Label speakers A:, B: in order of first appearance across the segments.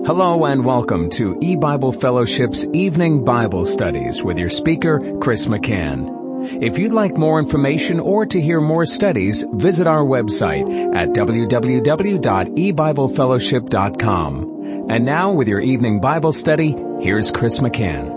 A: Hello and welcome to E-Bible Fellowship's Evening Bible Studies with your speaker, Chris McCann. If you'd like more information or to hear more studies, visit our website at www.ebiblefellowship.com. And now with your evening Bible study, here's Chris McCann.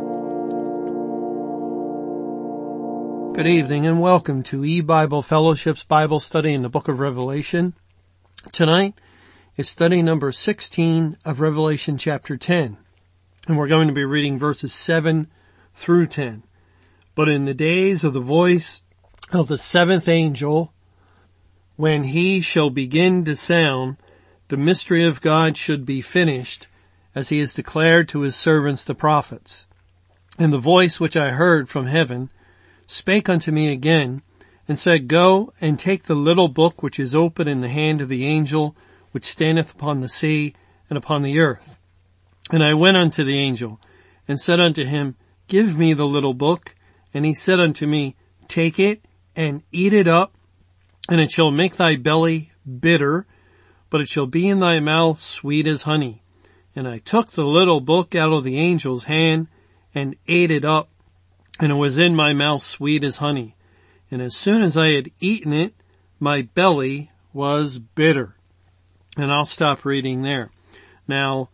B: Good evening and welcome to E-Bible Fellowship's Bible study in the book of Revelation. Tonight is study number 16 of Revelation chapter 10. And we're going to be reading verses 7 through 10. But in the days of the voice of the seventh angel, when he shall begin to sound, the mystery of God should be finished, as he has declared to his servants the prophets. And the voice which I heard from heaven spake unto me again, and said, Go and take the little book which is open in the hand of the angel which standeth upon the sea and upon the earth. And I went unto the angel, and said unto him, Give me the little book. And he said unto me, Take it, and eat it up, and it shall make thy belly bitter, but it shall be in thy mouth sweet as honey. And I took the little book out of the angel's hand, and ate it up, and it was in my mouth sweet as honey. And as soon as I had eaten it, my belly was bitter. And I'll stop reading there. Now,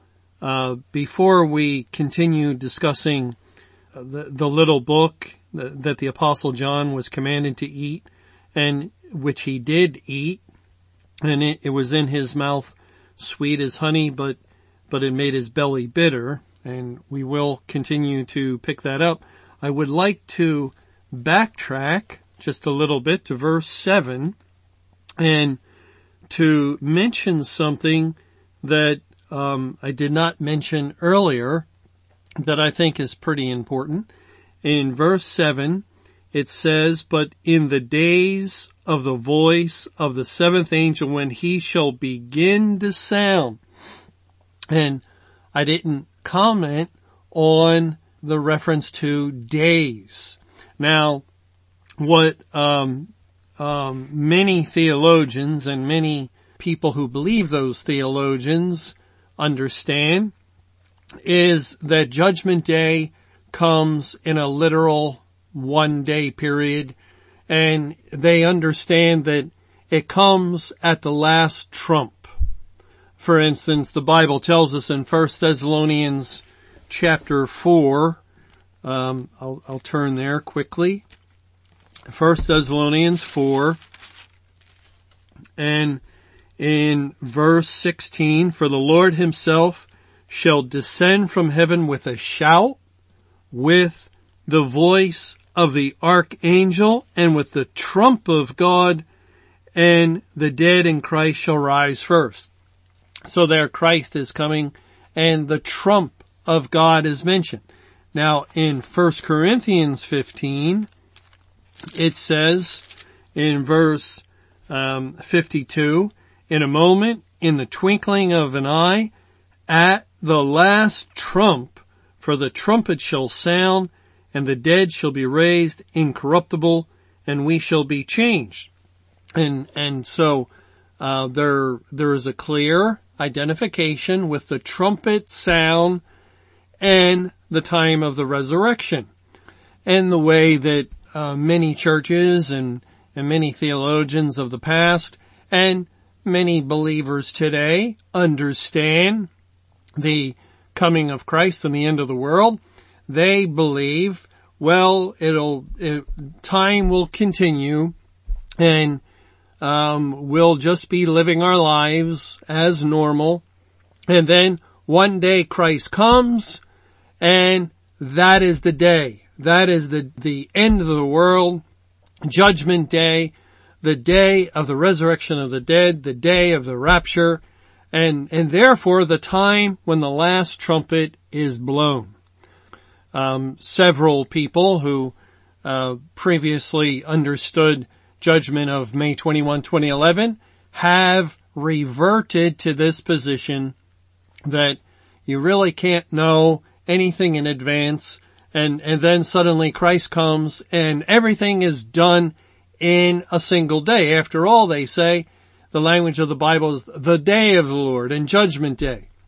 B: before we continue discussing the little book that the Apostle John was commanded to eat, and which he did eat, and it was in his mouth sweet as honey, but it made his belly bitter, and we will continue to pick that up. I would like to backtrack just a little bit to verse 7 and to mention something that I did not mention earlier that I think is pretty important. In verse 7, it says, But in the days of the voice of the seventh angel, when he shall begin to sound. And I didn't comment on the reference to days. Now, what many theologians and many people who believe those theologians understand is that Judgment Day comes in a literal 1 day period, and they understand that it comes at the last trump. For instance, the Bible tells us in 1 Thessalonians chapter 4, I'll turn there quickly. 1 Thessalonians 4, and in verse 16, For the Lord himself shall descend from heaven with a shout, with the voice of the archangel, and with the trump of God, and the dead in Christ shall rise first. So there Christ is coming, and the trump of God is mentioned. Now in 1 Corinthians 15, it says in verse 52, In a moment, in the twinkling of an eye, at the last trump, for the trumpet shall sound, and the dead shall be raised incorruptible, and we shall be changed. And so there is a clear identification with the trumpet sound and the time of the resurrection. And the way that many churches and many theologians of the past and many believers today understand the coming of Christ and the end of the world. They believe, well, time will continue, and we'll just be living our lives as normal. And then one day Christ comes, and that is the day. That is the end of the world, Judgment Day, the day of the resurrection of the dead, the day of the rapture, and therefore the time when the last trumpet is blown. Several people who previously understood judgment of May 21, 2011 have reverted to this position that you really can't know anything in advance, and then suddenly Christ comes and everything is done in a single day. After all, they say, the language of the Bible is the day of the Lord and Judgment Day.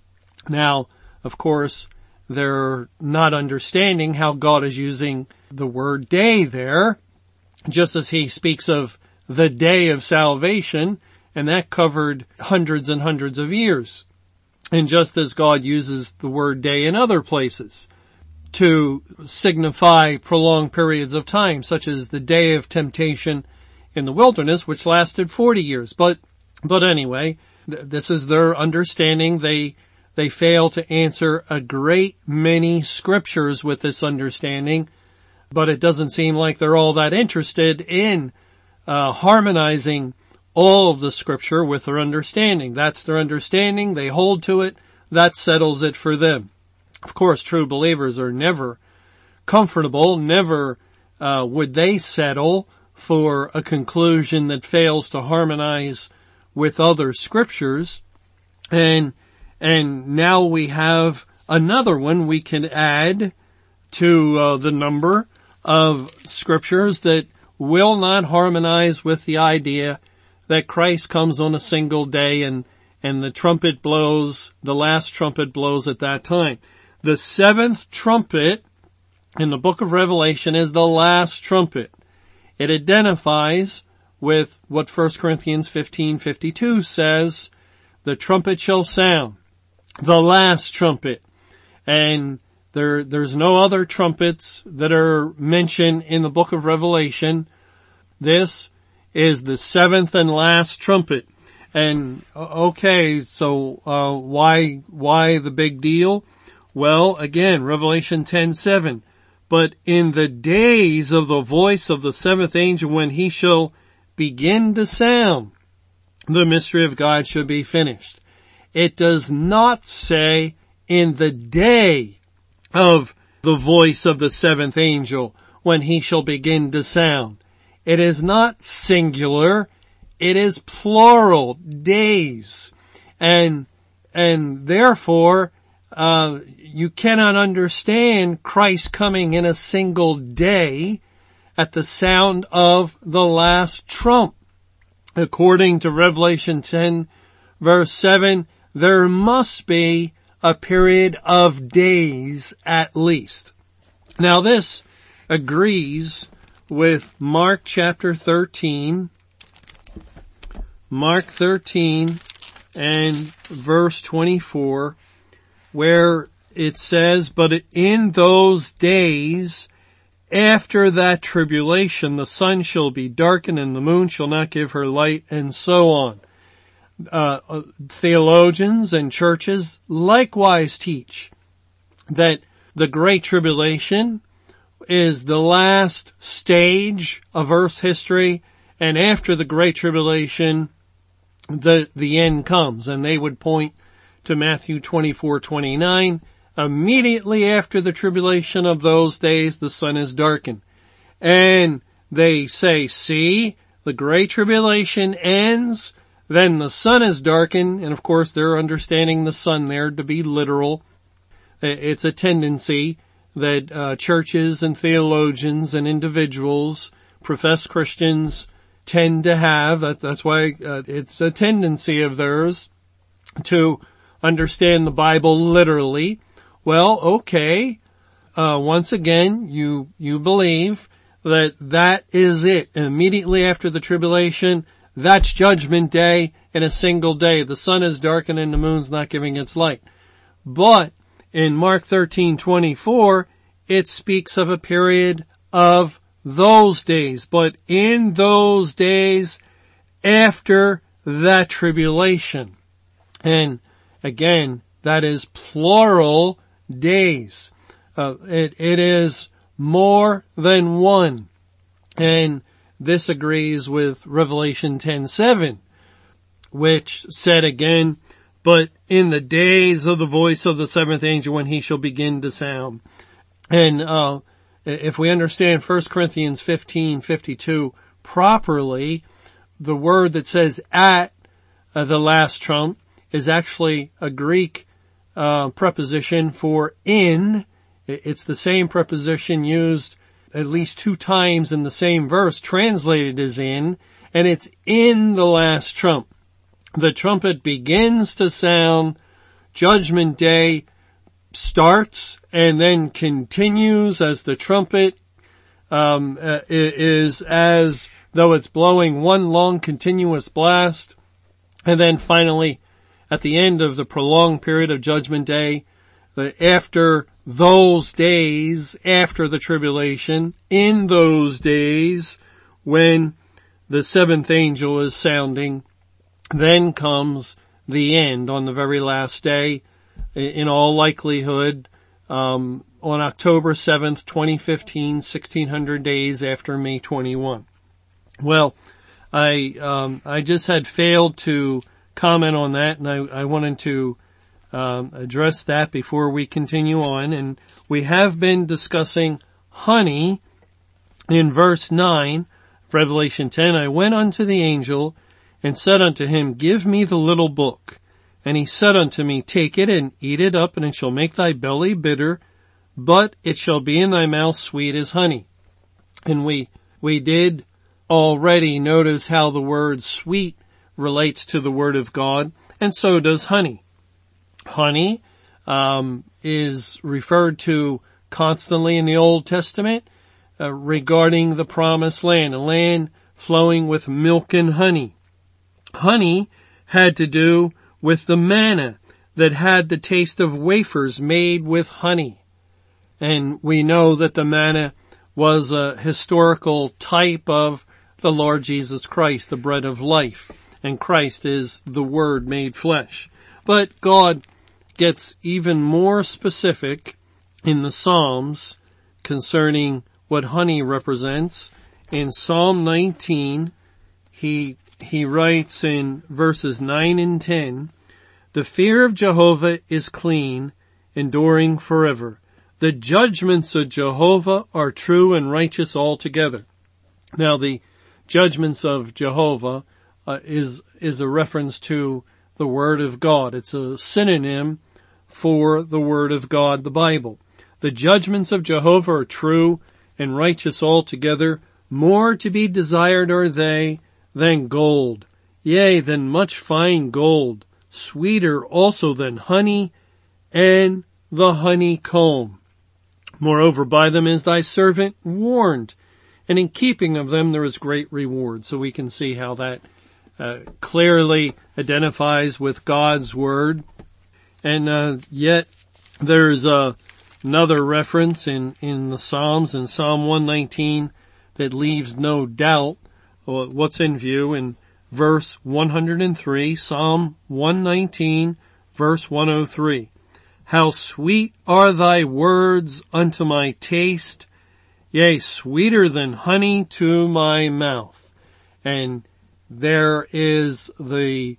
B: Now, of course, they're not understanding how God is using the word day there, just as he speaks of the day of salvation, and that covered hundreds and hundreds of years. And just as God uses the word day in other places to signify prolonged periods of time, such as the day of temptation in the wilderness, which lasted 40 years. But anyway, this is their understanding. They fail to answer a great many scriptures with this understanding, but it doesn't seem like they're all that interested in harmonizing all of the scripture with their understanding. That's their understanding. They hold to it. That settles it for them. Of course, true believers are never comfortable. Never would they settle for a conclusion that fails to harmonize with other scriptures. And now we have another one we can add to the number of scriptures that will not harmonize with the idea that Christ comes on a single day and the trumpet blows, the last trumpet blows at that time. The seventh trumpet in the book of Revelation is the last trumpet. It identifies with what 1 Corinthians 15:52 says, the trumpet shall sound, the last trumpet. And there's no other trumpets that are mentioned in the book of Revelation. This is the seventh and last trumpet. And okay, so why the big deal? Well, again, Revelation 10:7. But in the days of the voice of the seventh angel, when he shall begin to sound, the mystery of God shall be finished. It does not say in the day of the voice of the seventh angel, when he shall begin to sound. It is not singular. It is plural, days. And therefore, you cannot understand Christ coming in a single day at the sound of the last trump. According to Revelation 10 verse 7, there must be a period of days at least. Now this agrees with Mark chapter 13, Mark 13 and verse 24, where it says, but in those days after that tribulation, the sun shall be darkened and the moon shall not give her light, and so on. Theologians and churches likewise teach that the Great Tribulation is the last stage of Earth's history, and after the Great Tribulation, the end comes. And they would point to Matthew 24:29. Immediately after the tribulation of those days, the sun is darkened. And they say, see, the Great Tribulation ends, then the sun is darkened, and of course they're understanding the sun there to be literal. It's a tendency that churches and theologians and individuals, professed Christians, tend to have. That's why it's a tendency of theirs to understand the Bible literally. Well, okay. Once again, you believe that is it. Immediately after the tribulation, that's judgment day in a single day. The sun is darkened and the moon's not giving its light. But in Mark 13:24, it speaks of a period of those days. But in those days after that tribulation. And again, that is plural days. It is more than one. And this agrees with Revelation 10:7, which said again, but in the days of the voice of the seventh angel, when he shall begin to sound. And if we understand 1 Corinthians 15:52 properly, the word that says at the last trump is actually a Greek preposition for in. It's the same preposition used at least 2 times in the same verse, translated as in, and it's in the last trump. The trumpet begins to sound Judgment Day starts and then continues as the trumpet is as though it's blowing one long continuous blast. And then finally, at the end of the prolonged period of Judgment Day, after those days, after the tribulation, in those days when the seventh angel is sounding, then comes the end on the very last day, in all likelihood, on October 7th, 2015, 1600 days after May 21. Well, I just had failed to comment on that, and I wanted to address that before we continue on. And we have been discussing honey in verse 9 of Revelation 10. I went unto the angel and said unto him, Give me the little book. And he said unto me, Take it and eat it up, and it shall make thy belly bitter, but it shall be in thy mouth sweet as honey. And we did already notice how the word sweet relates to the word of God, and so does honey. Honey is referred to constantly in the Old Testament regarding the promised land, a land flowing with milk and honey. Honey had to do with the manna that had the taste of wafers made with honey. And we know that the manna was a historical type of the Lord Jesus Christ, the bread of life. And Christ is the Word made flesh. But God gets even more specific in the Psalms concerning what honey represents. In Psalm 19, he writes in verses 9 and 10, The fear of Jehovah is clean, enduring forever. The judgments of Jehovah are true and righteous altogether. Now the judgments of Jehovah is a reference to the Word of God. It's a synonym for the Word of God, the Bible. The judgments of Jehovah are true and righteous altogether. More to be desired are they than gold, yea, than much fine gold, sweeter also than honey and the honeycomb. Moreover, by them is thy servant warned, and in keeping of them there is great reward. So we can see how that clearly identifies with God's word. And yet there's another reference in the Psalms, in Psalm 119, that leaves no doubt what's in view in verse 103, Psalm 119, verse 103. How sweet are thy words unto my taste, yea, sweeter than honey to my mouth. And there is the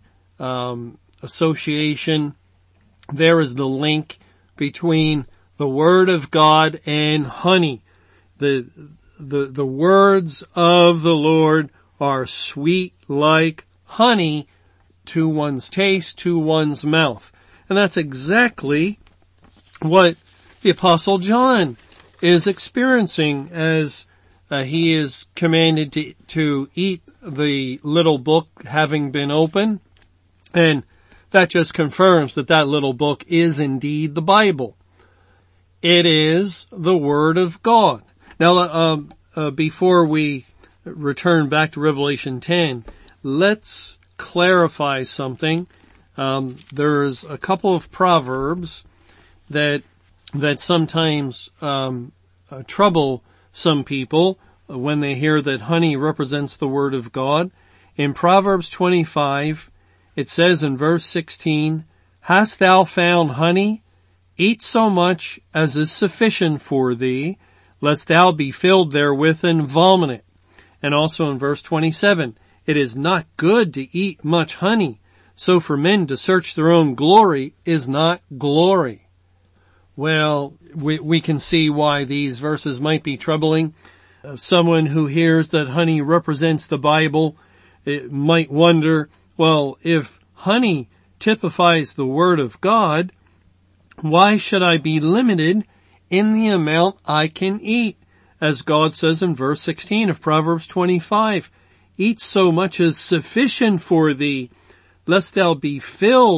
B: association, there is the link between the Word of God and honey. The words of the Lord are sweet like honey to one's taste, to one's mouth. And that's exactly what the Apostle John is experiencing as he is commanded to eat the little book having been opened. And that just confirms that little book is indeed the Bible. It is the Word of God. Now, before we return back to Revelation 10, let's clarify something. There's a couple of proverbs that sometimes trouble some people when they hear that honey represents the Word of God. In Proverbs 25, it says in verse 16, Hast thou found honey? Eat so much as is sufficient for thee, lest thou be filled therewith and vomit it. And also in verse 27, It is not good to eat much honey, so for men to search their own glory is not glory. Well, we can see why these verses might be troubling. Someone who hears that honey represents the Bible, it might wonder, well, if honey typifies the Word of God, why should I be limited in the amount I can eat? As God says in verse 16 of Proverbs 25, Eat so much as sufficient for thee, lest thou be filled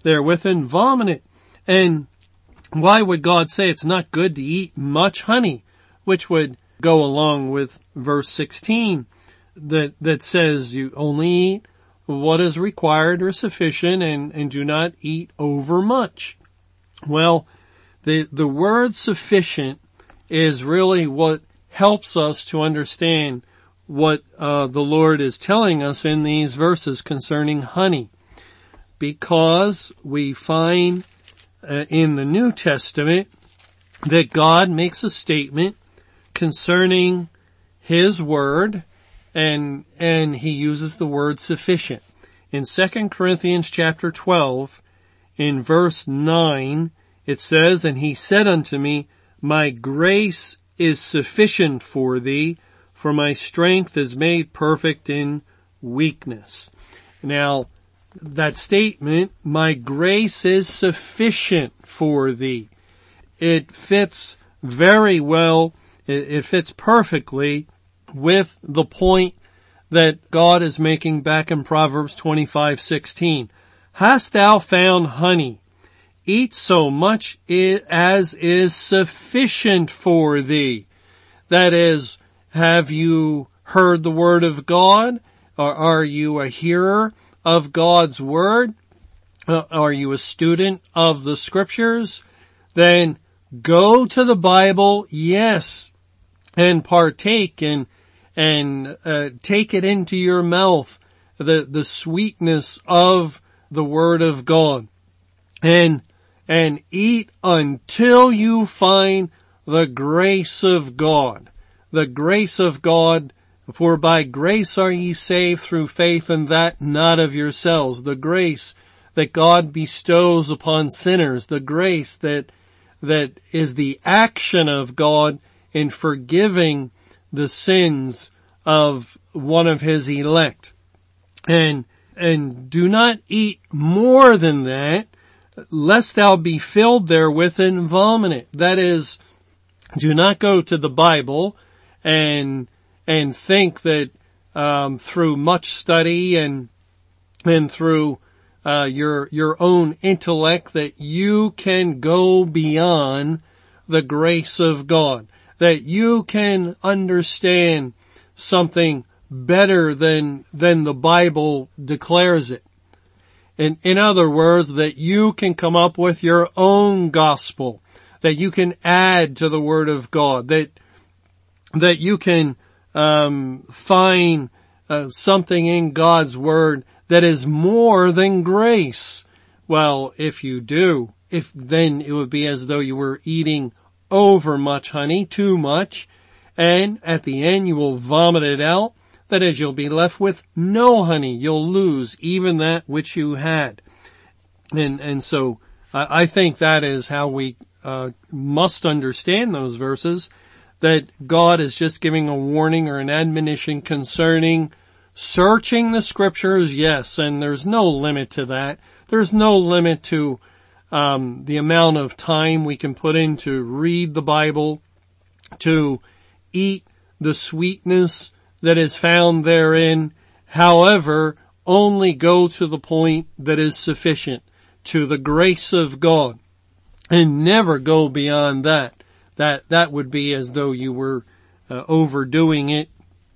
B: therewith and vomit it. And why would God say it's not good to eat much honey? Which would go along with verse 16 that says you only eat what is required or sufficient and do not eat over much. Well, the word sufficient is really what helps us to understand what the Lord is telling us in these verses concerning honey. Because we find in the New Testament that God makes a statement concerning His word, and He uses the word sufficient. In 2 Corinthians chapter 12, in verse 9, it says, "And He said unto me, My grace is sufficient for thee, for my strength is made perfect in weakness." Now, that statement, my grace is sufficient for thee, it fits very well, it fits perfectly with the point that God is making back in Proverbs 25:16. Hast thou found honey? Eat so much as is sufficient for thee. That is, have you heard the word of God? Or are you a hearer of God's word? Are you a student of the scriptures? Then go to the Bible, yes, and partake and take it into your mouth, the sweetness of the word of God, and eat until you find the grace of God. The grace of God, for by grace are ye saved through faith, and that not of yourselves. The grace that God bestows upon sinners, the grace that is the action of God in forgiving the sins of one of His elect. And do not eat more than that, lest thou be filled therewith and vomit it. That is, do not go to the Bible and think that through much study and through your own intellect that you can go beyond the grace of God, that you can understand something better than the Bible declares it. In other words, that you can come up with your own gospel, that you can add to the Word of God, that you can find something in God's Word that is more than grace. Well, if you do, then it would be as though you were eating over much honey, too much, and at the end you will vomit it out. That is, you'll be left with no honey. You'll lose even that which you had. And so I think that is how we must understand those verses, that God is just giving a warning or an admonition concerning searching the scriptures, yes, and there's no limit to that. There's no limit to the amount of time we can put in to read the Bible, to eat the sweetness that is found therein. However, only go to the point that is sufficient, to the grace of God, and never go beyond that. That would be as though you were overdoing it,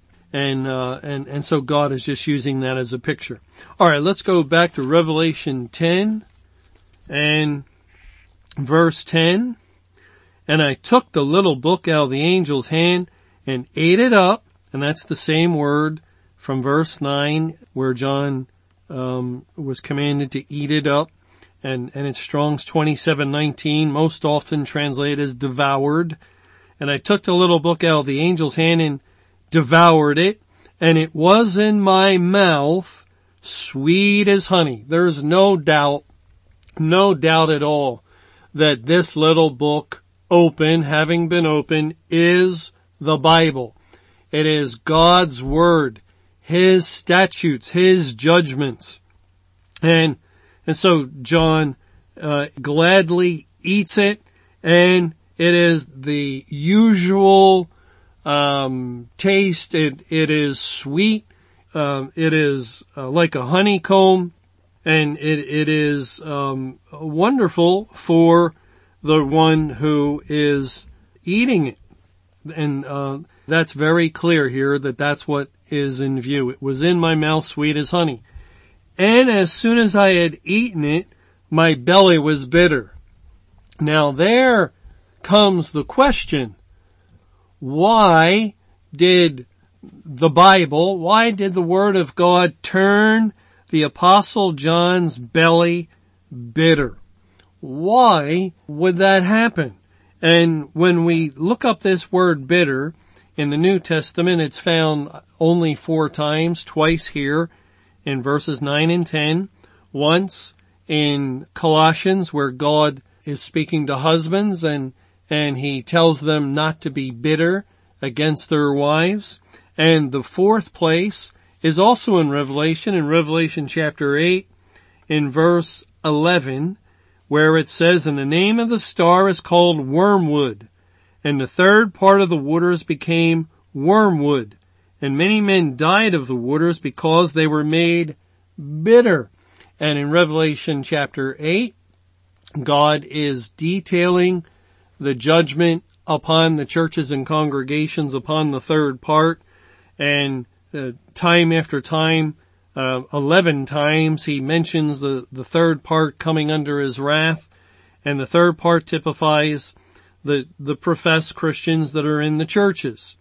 B: and so God is just using that as a picture. All right, let's go back to Revelation 10 and verse 10. "And I took the little book out of the angel's hand and ate it up," and that's the same word from verse 9 where John was commanded to eat it up, and it's Strong's 27:19, most often translated as devoured. "And I took the little book out of the angel's hand and devoured it, and it was in my mouth sweet as honey." There's no doubt at all that this little book, having been opened, is the Bible. It is God's Word, His statutes, His judgments. And so John gladly eats it, and it is the usual taste. It is sweet. It is like a honeycomb, And it is wonderful for the one who is eating it. And that's very clear here that that's what is in view. It was in my mouth sweet as honey. And as soon as I had eaten it, my belly was bitter. Now there comes the question, why did the Word of God turn the Apostle John's belly bitter? Why would that happen? And when we look up this word bitter in the New Testament, it's found only 4 times, twice here in verses 9 and 10, once in Colossians where God is speaking to husbands and he tells them not to be bitter against their wives. And the 4th place is also in Revelation chapter 8, in verse 11, where it says, and the name of the star is called Wormwood, and the 3rd part of the waters became wormwood, and many men died of the waters because they were made bitter. And in Revelation chapter 8, God is detailing the judgment upon the churches and congregations upon the 3rd part, and time after time, 11 times he mentions the 3rd part coming under his wrath, and the 3rd part typifies the professed Christians that are in the churches,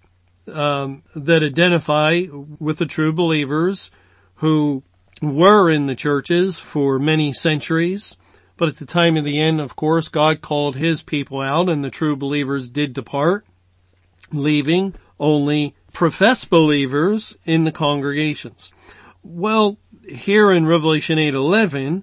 B: that identify with the true believers who were in the churches for many centuries. But at the time of the end, of course, God called his people out and the true believers did depart, leaving only professed believers in the congregations. Well, here in Revelation 8:11,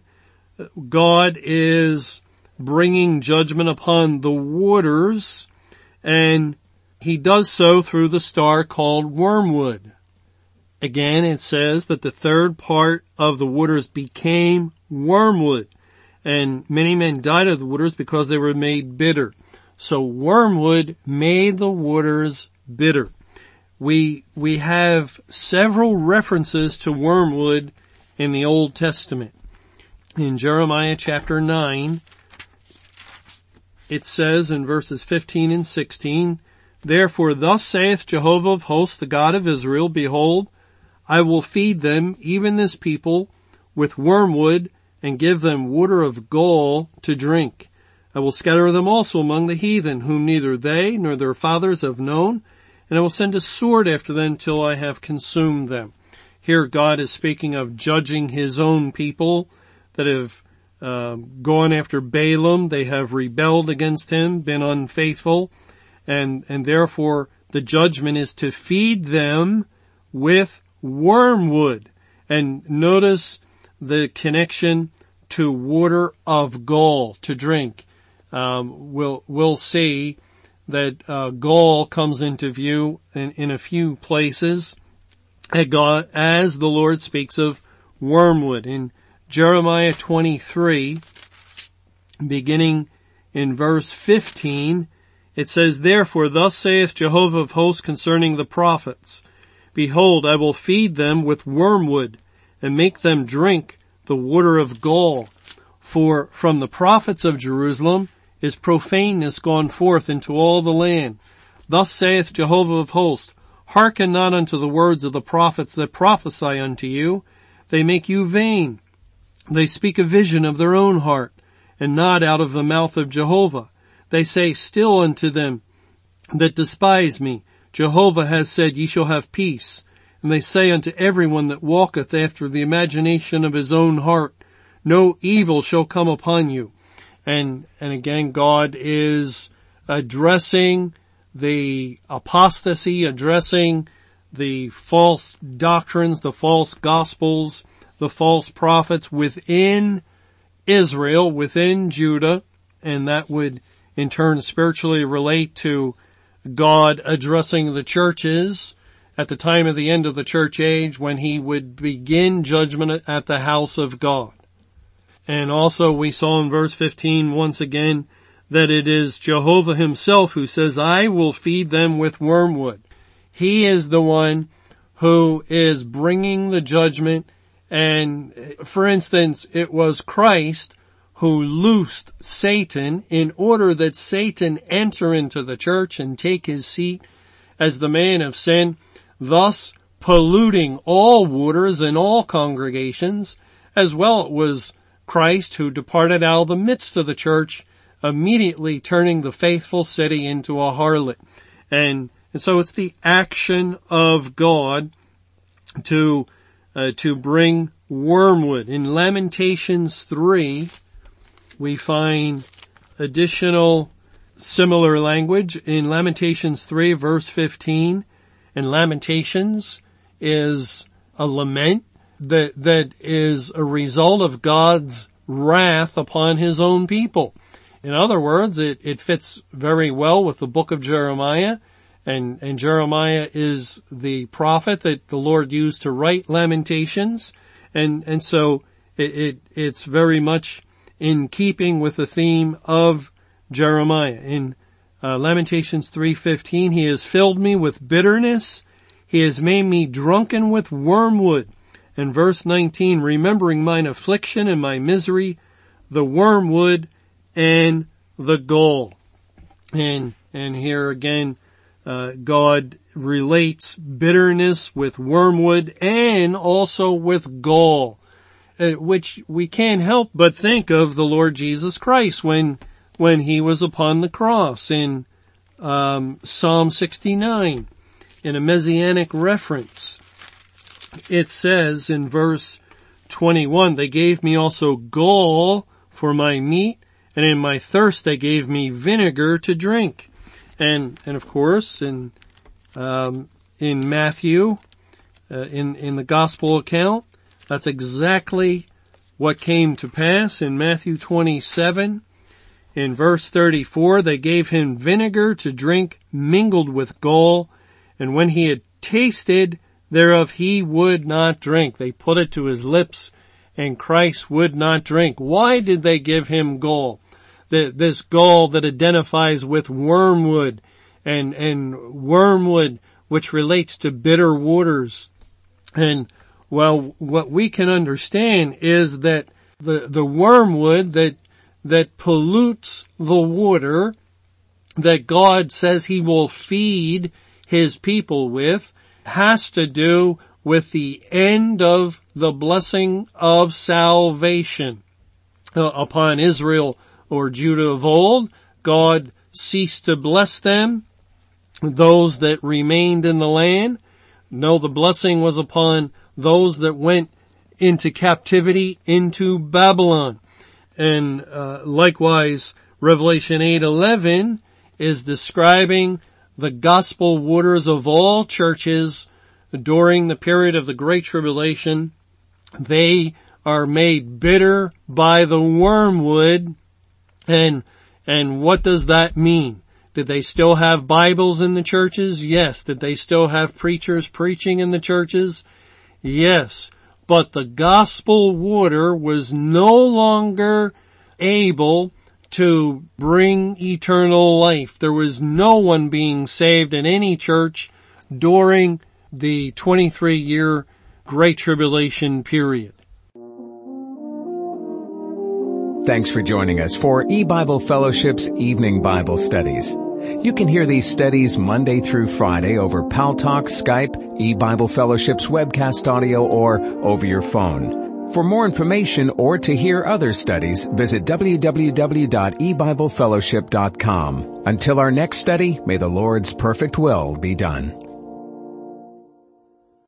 B: God is bringing judgment upon the waters, and he does so through the star called Wormwood. Again, it says that the 3rd part of the waters became wormwood, and many men died of the waters because they were made bitter. So wormwood made the waters bitter. We have several references to wormwood in the Old Testament. In Jeremiah chapter 9, it says in verses 15 and 16, therefore thus saith Jehovah of hosts, the God of Israel, behold, I will feed them, even this people, with wormwood, and give them water of gall to drink. I will scatter them also among the heathen, whom neither they nor their fathers have known, and I will send a sword after them till I have consumed them. Here God is speaking of judging his own people that have gone after Balaam. They have rebelled against him, been unfaithful, and therefore the judgment is to feed them with wormwood. And notice the connection to water of gall to drink. We'll see that gall comes into view in a few places as the Lord speaks of wormwood. In Jeremiah 23, beginning in verse 15, it says, therefore thus saith Jehovah of hosts concerning the prophets, behold, I will feed them with wormwood, and make them drink the water of gall. For from the prophets of Jerusalem is profaneness gone forth into all the land. Thus saith Jehovah of hosts, hearken not unto the words of the prophets that prophesy unto you. They make you vain. They speak a vision of their own heart, and not out of the mouth of Jehovah. They say still unto them that despise me, Jehovah has said, ye shall have peace. And they say unto every one that walketh after the imagination of his own heart, no evil shall come upon you. And again, God is addressing the apostasy, addressing the false doctrines, the false gospels, the false prophets within Israel, within Judah, and that would in turn spiritually relate to God addressing the churches at the time of the end of the church age when he would begin judgment at the house of God. And also we saw in verse 15 once again that it is Jehovah himself who says, I will feed them with wormwood. He is the one who is bringing the judgment And for instance, it was Christ who loosed Satan in order that Satan enter into the church and take his seat as the man of sin, thus polluting all waters and all congregations. As well, it was Christ who departed out of the midst of the church, immediately turning the faithful city into a harlot. And so it's the action of God to bring wormwood. In Lamentations 3, we find additional similar language. In Lamentations 3 verse 15, and Lamentations is a lament that is a result of God's wrath upon his own people. In other words, it fits very well with the book of Jeremiah, and Jeremiah is the prophet that the Lord used to write Lamentations, and so it's very much in keeping with the theme of Jeremiah. In Lamentations 3:15, he has filled me with bitterness, he has made me drunken with wormwood. And verse 19, remembering mine affliction and my misery, the wormwood and the gall. And here again, God relates bitterness with wormwood and also with gall, which we can't help but think of the Lord Jesus Christ when he was upon the cross in Psalm 69, in a messianic reference. It says in verse 21, they gave me also gall for my meat, and in my thirst they gave me vinegar to drink. And of course, in Matthew, in the gospel account, that's exactly what came to pass. In Matthew 27, in verse 34, they gave him vinegar to drink mingled with gall, and when he had tasted thereof he would not drink. They put it to his lips, and Christ would not drink. Why did they give him gall? This gall that identifies with wormwood, and wormwood which relates to bitter waters. And well, what we can understand is that the wormwood that pollutes the water that God says he will feed his people with has to do with the end of the blessing of salvation upon Israel or Judah of old. God ceased to bless them, those that remained in the land. No, the blessing was upon those that went into captivity into Babylon. And likewise, Revelation 8:11 is describing the gospel waters of all churches during the period of the Great Tribulation. They are made bitter by the wormwood. And what does that mean? Did they still have Bibles in the churches? Yes. Did they still have preachers preaching in the churches? Yes. But the gospel water was no longer able to bring eternal life. There was no one being saved in any church during the 23-year Great Tribulation period.
A: Thanks for joining us for E-Bible Fellowship's Evening Bible Studies. You can hear these studies Monday through Friday over Paltalk, Skype, E-Bible Fellowship's webcast audio, or over your phone. For more information or to hear other studies, visit www.ebiblefellowship.com. Until our next study, may the Lord's perfect will be done.